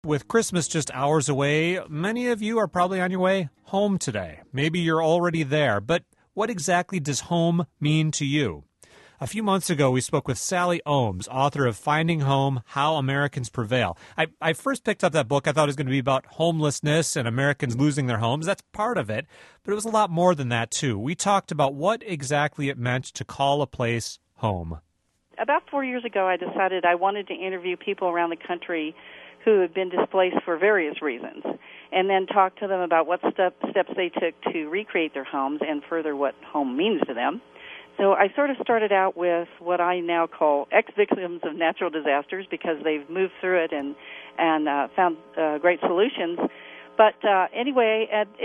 With Christmas just hours away, many of you are probably on your way home today. Maybe you're already there, but what exactly does home mean to you? A few months ago, we spoke with Sally Ohms, author of Finding Home, How Americans Prevail. I first picked up that book. I thought it was going to be about homelessness and Americans losing their homes. That's part of it, but it was a lot more than that, too. We talked about what exactly it meant to call a place home. About 4 years ago, I decided I wanted to interview people around the country who had been displaced for various reasons, and then talk to them about what steps they took to recreate their homes and further what home means to them. So I sort of started out with what I now call ex-victims of natural disasters because they've moved through it and found great solutions. But anyway,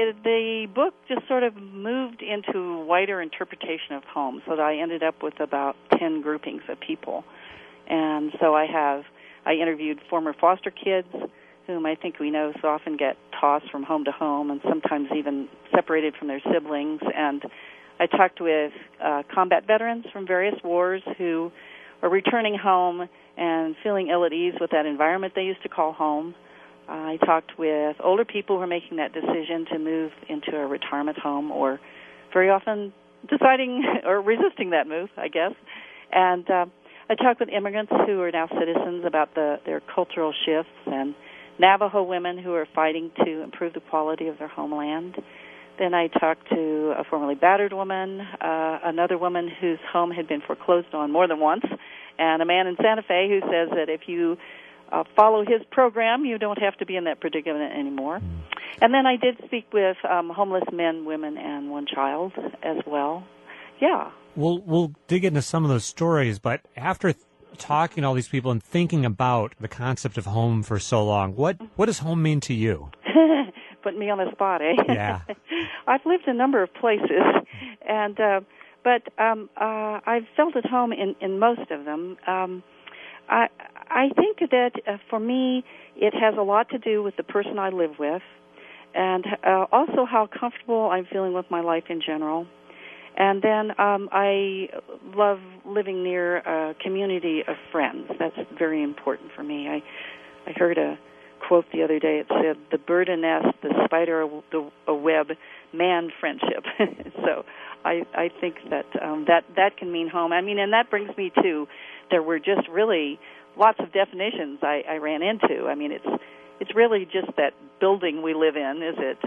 the book just sort of moved into a wider interpretation of home, so that I ended up with about 10 groupings of people. And so I interviewed former foster kids, whom I think we know so often get tossed from home to home and sometimes even separated from their siblings. And I talked with combat veterans from various wars who are returning home and feeling ill at ease with that environment they used to call home. I talked with older people who are making that decision to move into a retirement home, or very often deciding or resisting that move, I guess. And I talked with immigrants who are now citizens about their cultural shifts, and Navajo women who are fighting to improve the quality of their homeland. Then I talked to a formerly battered woman, another woman whose home had been foreclosed on more than once, and a man in Santa Fe who says that if you follow his program, you don't have to be in that predicament anymore. And then I did speak with homeless men, women, and one child as well. Yeah. We'll dig into some of those stories, but after talking to all these people and thinking about the concept of home for so long, what does home mean to you? Put me on the spot, eh? Yeah. I've lived a number of places, and but I've felt at home in most of them. I think that for me, it has a lot to do with the person I live with, and also how comfortable I'm feeling with my life in general. And then I love living near a community of friends. That's very important for me. I heard a quote the other day. It said, "The bird a nest, the spider a web, man friendship." So I think that that can mean home. I mean, and that brings me to, there were just really lots of definitions I ran into. I mean, it's really just that building we live in, is it?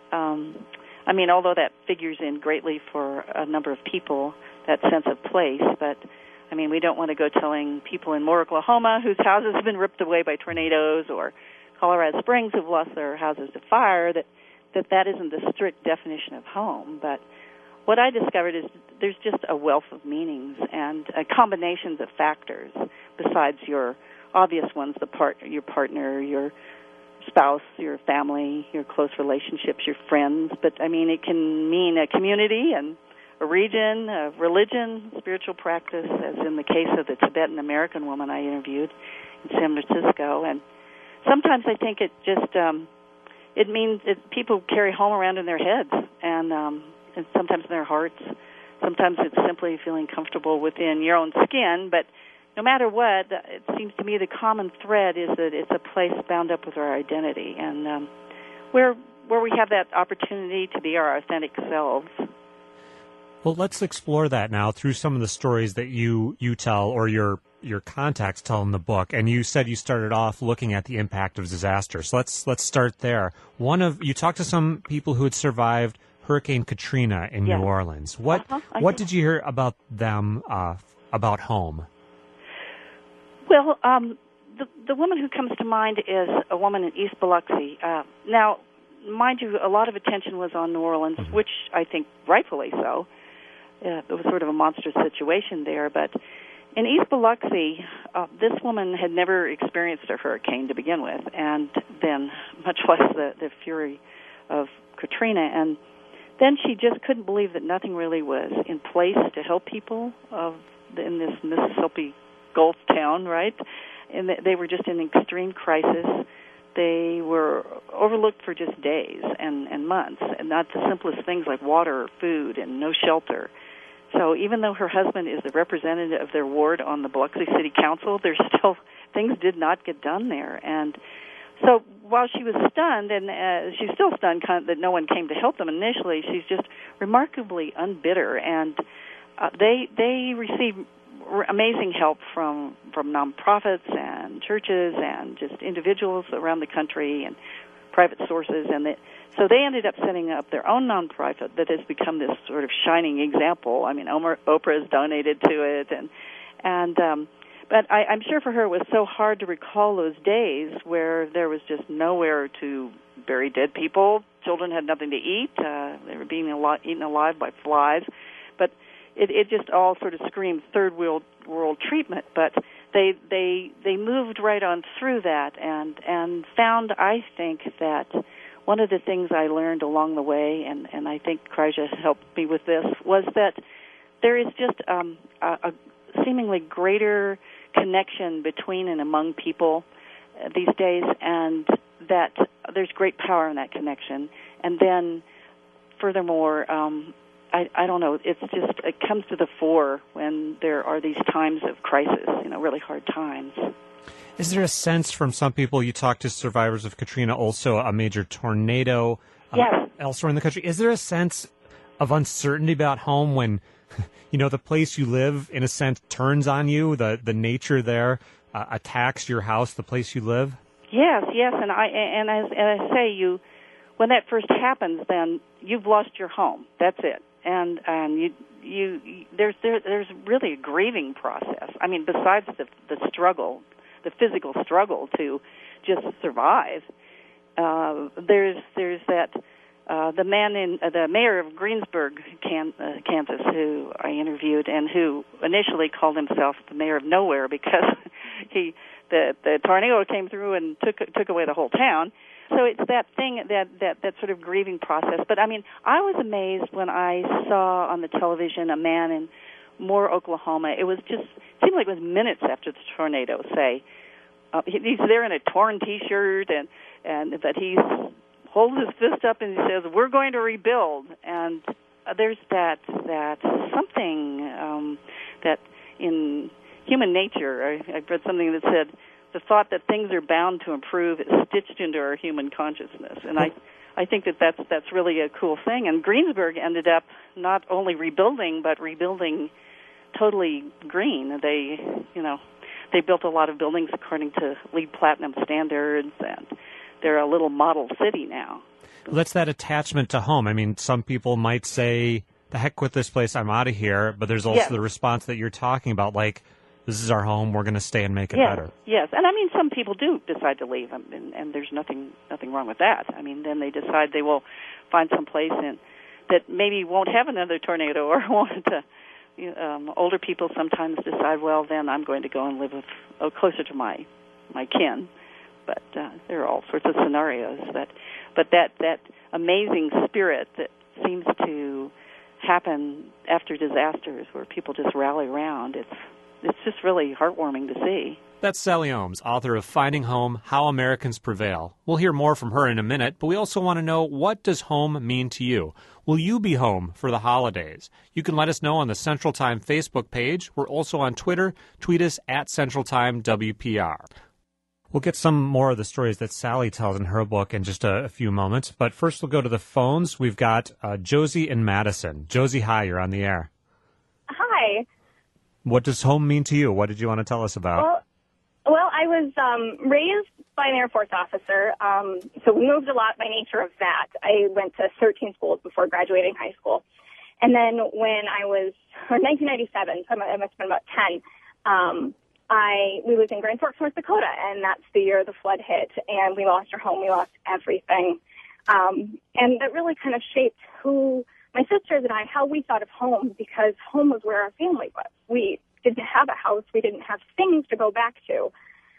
I mean, although that figures in greatly for a number of people, that sense of place, but, I mean, we don't want to go telling people in Moore, Oklahoma, whose houses have been ripped away by tornadoes, or Colorado Springs who've lost their houses to fire, that isn't the strict definition of home. But what I discovered is there's just a wealth of meanings and combinations of factors besides your obvious ones, your partner, your spouse, your family, your close relationships, your friends. But, I mean, it can mean a community and a region, a religion, spiritual practice, as in the case of the Tibetan American woman I interviewed in San Francisco. And sometimes I think it just, it means people carry home around in their heads and sometimes in their hearts. Sometimes it's simply feeling comfortable within your own skin, but no matter what, it seems to me the common thread is that it's a place bound up with our identity, and where we have that opportunity to be our authentic selves. Well, let's explore that now through some of the stories that you tell, or your contacts tell in the book. And you said you started off looking at the impact of disaster. So let's start there. You talked to some people who had survived Hurricane Katrina in New Orleans. What did you hear about them, about home? Well, the woman who comes to mind is a woman in East Biloxi. Now, mind you, a lot of attention was on New Orleans, which I think rightfully so. It was sort of a monstrous situation there. But in East Biloxi, this woman had never experienced a hurricane to begin with, and then much less the fury of Katrina. And then she just couldn't believe that nothing really was in place to help people in this Mississippi Gulf town, right? And they were just in extreme crisis. They were overlooked for just days and months, and not the simplest things like water or food and no shelter. So even though her husband is the representative of their ward on the Biloxi City Council, there's still things did not get done there. And So while she was stunned, and she's still stunned kind of that no one came to help them initially, she's just remarkably unbitter, and they receive amazing help from nonprofits and churches and just individuals around the country and private sources, so they ended up setting up their own nonprofit that has become this sort of shining example. I mean, Oprah has donated to it, but I'm sure for her it was so hard to recall those days where there was just nowhere to bury dead people. Children had nothing to eat. They were being eaten alive by flies. But it just all sort of screamed third world treatment. But they moved right on through that and found, I think, that one of the things I learned along the way, and I think Kryja helped me with this, was that there is just a seemingly greater connection between and among people these days, and that there's great power in that connection. And then, furthermore, I don't know, it comes to the fore when there are these times of crisis, really hard times. Is there a sense from some people, you talk to survivors of Katrina, also a major tornado yes. elsewhere in the country, is there a sense of uncertainty about home when the place you live, in a sense, turns on you, the nature there attacks your house, the place you live? Yes, and as I say, when that first happens, then you've lost your home. That's it, and there's really a grieving process. I mean, besides the struggle, the physical struggle to just survive, there's that. The mayor of Greensburg, Kansas, who I interviewed, and who initially called himself the mayor of nowhere because the tornado came through and took away the whole town. So it's that thing, that sort of grieving process. But I mean, I was amazed when I saw on the television a man in Moore, Oklahoma. It seemed like it was minutes after the tornado. He's there in a torn T-shirt, but he's holds his fist up and he says, "We're going to rebuild." And there's that something that in human nature, I read something that said, the thought that things are bound to improve is stitched into our human consciousness. And I think that's really a cool thing. And Greensburg ended up not only rebuilding, but rebuilding totally green. They built a lot of buildings according to LEED Platinum standards, and they're a little model city now. That's that attachment to home. I mean, some people might say, the heck with this place, I'm out of here. But there's also the response that you're talking about, like, this is our home, we're going to stay and make it better. Yes, and I mean, some people do decide to leave, and there's nothing wrong with that. I mean, then they decide they will find some place that maybe won't have another tornado or won't. Older people sometimes decide, well, then I'm going to go and live closer to my kin. But there are all sorts of scenarios. But that amazing spirit that seems to happen after disasters, where people just rally around, it's just really heartwarming to see. That's Sally Ohms, author of Finding Home, How Americans Prevail. We'll hear more from her in a minute, but we also want to know, what does home mean to you? Will you be home for the holidays? You can let us know on the Central Time Facebook page. We're also on Twitter. Tweet us at Central Time WPR. We'll get some more of the stories that Sally tells in her book in just a few moments. But first, we'll go to the phones. We've got Josie in Madison. Josie, hi, you're on the air. Hi. What does home mean to you? What did you want to tell us about? Well, I was raised by an Air Force officer, so we moved a lot by nature of that. I went to 13 schools before graduating high school. And then when I was, 1997, so I must have been about 10, we lived in Grand Forks, North Dakota, and that's the year the flood hit, and we lost our home, we lost everything. And that really kind of shaped who, my sisters and I, how we thought of home, because home was where our family was. We didn't have a house, we didn't have things to go back to.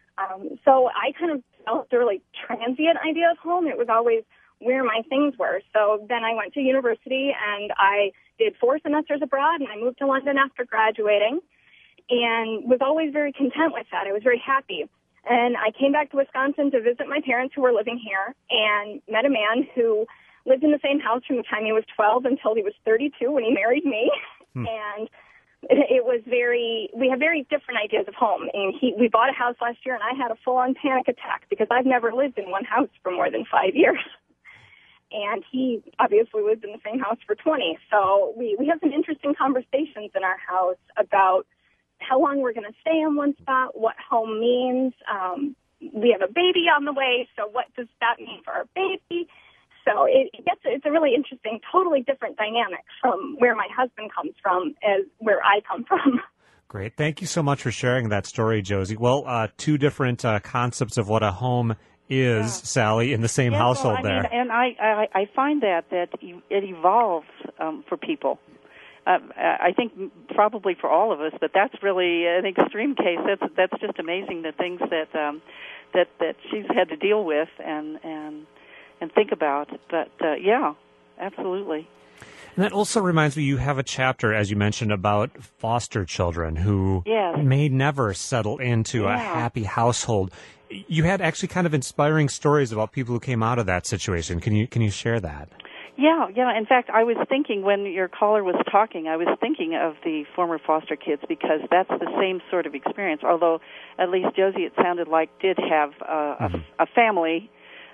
So I kind of developed a really transient idea of home. It was always where my things were. So then I went to university, and I did 4 semesters abroad, and I moved to London after graduating, and was always very content with that. I was very happy. And I came back to Wisconsin to visit my parents who were living here, and met a man who lived in the same house from the time he was 12 until he was 32 when he married me. And it was we have very different ideas of home. And we bought a house last year, and I had a full-on panic attack because I've never lived in one house for more than 5 years. And he obviously lived in the same house for 20. So we have some interesting conversations in our house about how long we're going to stay in one spot, what home means. We have a baby on the way, so what does that mean for our baby? So it's a really interesting, totally different dynamic from where my husband comes from as where I come from. Great. Thank you so much for sharing that story, Josie. Well, two different concepts of what a home is, Sally, in the same household there. And I find that it evolves for people. I think probably for all of us, but that's really an extreme case. That's just amazing, the things that she's had to deal with and think about. But yeah, absolutely. And that also reminds me, you have a chapter, as you mentioned, about foster children who may never settle into a happy household. You had actually kind of inspiring stories about people who came out of that situation. Can you share that? Yeah. In fact, I was thinking when your caller was talking, I was thinking of the former foster kids because that's the same sort of experience. Although, at least Josie, it sounded like, did have a family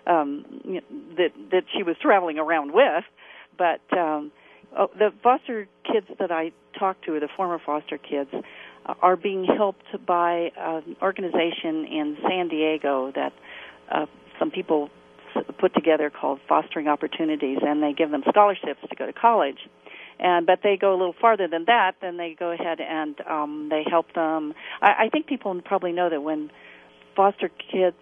that she was traveling around with, but the foster kids that I talked to, the former foster kids, are being helped by an organization in San Diego that some people put together called Fostering Opportunities, and they give them scholarships to go to college. But they go a little farther than that. Then they go ahead and they help them. I think people probably know that when foster kids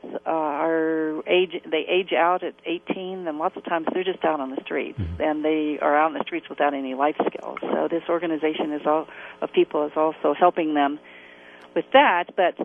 they age out at 18, then lots of times they're just out on the streets, and they are out on the streets without any life skills. So this organization of people is also helping them with that. But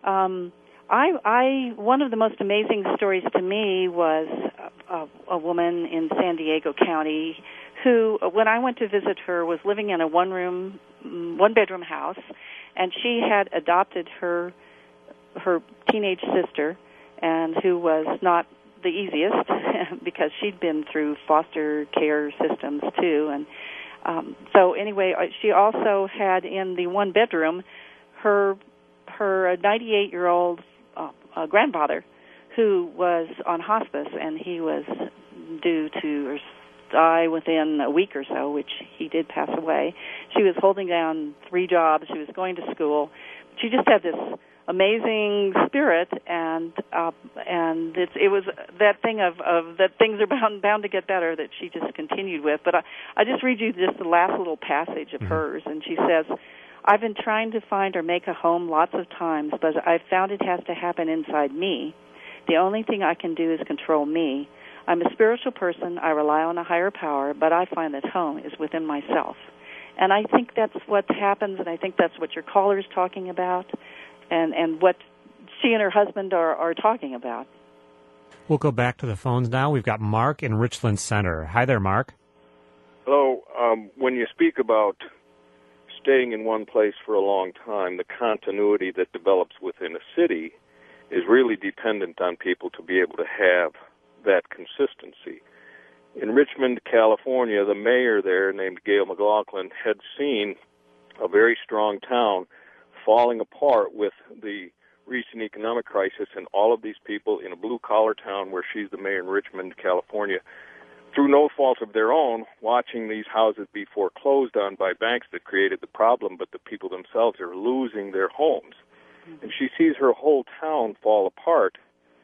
one of the most amazing stories to me was a woman in San Diego County who, when I went to visit her, was living in a one-bedroom house, and she had adopted her teenage sister, and who was not the easiest because she'd been through foster care systems too. And so anyway, she also had in the one bedroom her 98-year-old grandfather who was on hospice, and he was due to die within a week or so, which he did pass away. She was holding down 3 jobs. She was going to school. She just had this amazing spirit, and it was that thing of that things are bound to get better that she just continued with. But I just read you just the last little passage of hers, and she says, "I've been trying to find or make a home lots of times, but I've found it has to happen inside me. The only thing I can do is control me. I'm a spiritual person. I rely on a higher power, but I find that home is within myself." And I think that's what happens, and I think that's what your caller is talking about, and what she and her husband are talking about. We'll go back to the phones now. We've got Mark in Richland Center. Hi there, Mark. Hello. When you speak about staying in one place for a long time, the continuity that develops within a city is really dependent on people to be able to have that consistency. In Richmond, California, the mayor there, named Gail McLaughlin, had seen a very strong town falling apart with the recent economic crisis, and all of these people in a blue-collar town where she's the mayor in Richmond, California, through no fault of their own, watching these houses be foreclosed on by banks that created the problem, but the people themselves are losing their homes. And she sees her whole town fall apart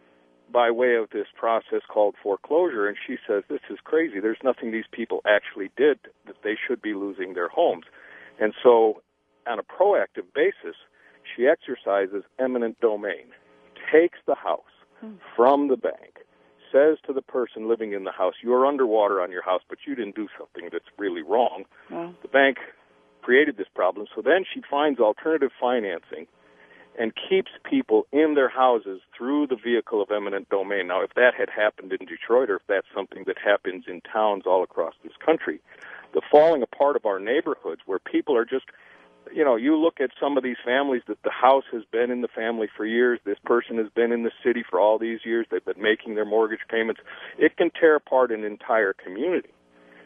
by way of this process called foreclosure, and she says, this is crazy. There's nothing these people actually did that they should be losing their homes. And so, on a proactive basis, she exercises eminent domain, takes the house from the bank, says to the person living in the house, you're underwater on your house, but you didn't do something that's really wrong. Wow. The bank created this problem, so then she finds alternative financing and keeps people in their houses through the vehicle of eminent domain. Now, if that had happened in Detroit, or if that's something that happens in towns all across this country, the falling apart of our neighborhoods where people are just, you look at some of these families that the house has been in the family for years, this person has been in the city for all these years, they've been making their mortgage payments. It can tear apart an entire community.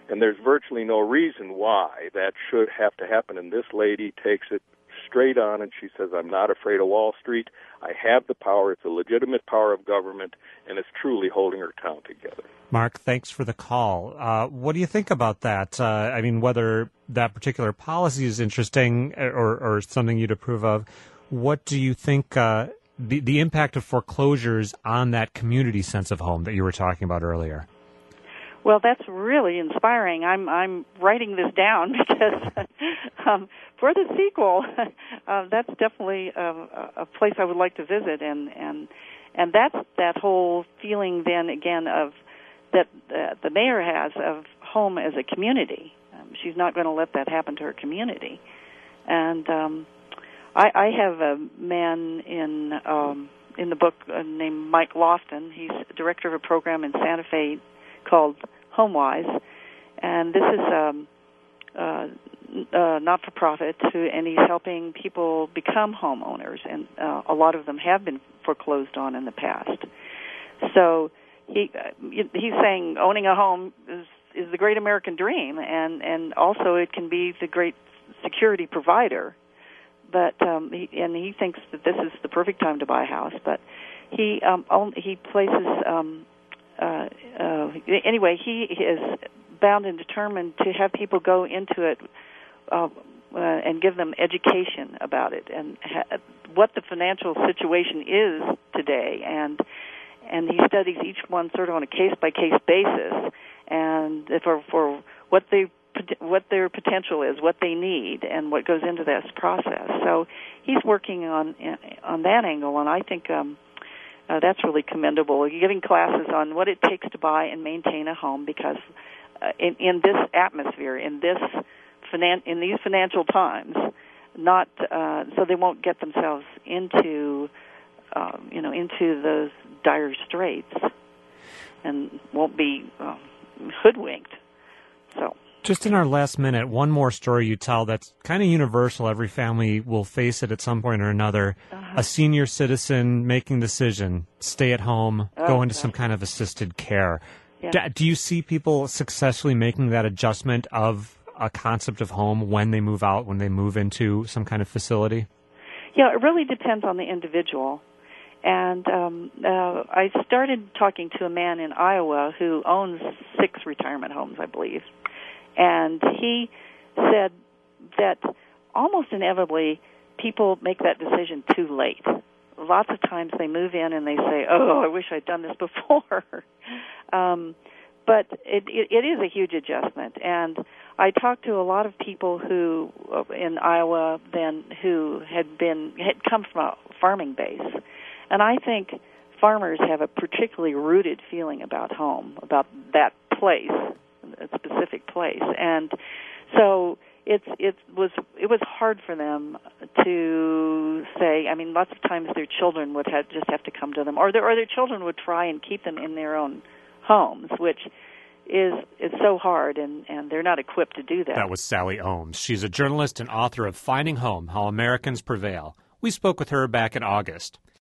And there's virtually no reason why that should have to happen. And this lady takes it straight on, and she says, I'm not afraid of Wall Street. I have the power. It's a legitimate power of government, and it's truly holding her town together. Mark, thanks for the call. What do you think about that? I mean, whether that particular policy is interesting or something you'd approve of, what do you think the impact of foreclosures on that community sense of home that you were talking about earlier? Well, that's really inspiring. I'm writing this down because for the sequel, that's definitely a place I would like to visit, and that's that whole feeling then again of that the mayor has of home as a community. She's not going to let that happen to her community, and I have a man in the book named Mike Lofton. He's director of a program in Santa Fe called HomeWise, and this is not-for-profit, and he's helping people become homeowners, and a lot of them have been foreclosed on in the past. So he's saying owning a home is the great American dream, and also it can be the great security provider. But he thinks that this is the perfect time to buy a house. But he places anyway. He is bound and determined to have people go into it and give them education about it and what the financial situation is today, and he studies each one sort of on a case-by-case basis, and for what their potential is, what they need, and what goes into this process. So he's working on that angle, and I think that's really commendable. You're giving classes on what it takes to buy and maintain a home, because in this atmosphere, in these financial times, not so they won't get themselves into those dire straits and won't be hoodwinked. So. Just in our last minute, one more story you tell that's kind of universal. Every family will face it at some point or another. A senior citizen making the decision, stay at home, go into some kind of assisted care. Yeah. Do you see people successfully making that adjustment of a concept of home when they move out, when they move into some kind of facility? Yeah, it really depends on the individual. And I started talking to a man in Iowa who owns 6 retirement homes, I believe. And he said that almost inevitably people make that decision too late. Lots of times they move in and they say, oh, I wish I'd done this before. But it is a huge adjustment. And I talked to a lot of people who in Iowa then who had come from a farming base. And I think farmers have a particularly rooted feeling about home, about that place, a specific place, and so it was hard for them to say. I mean, lots of times their children would just have to come to them, or their children would try and keep them in their own homes, which is so hard, and they're not equipped to do that. That was Sally Ohms. She's a journalist and author of Finding Home: How Americans Prevail. We spoke with her back in August.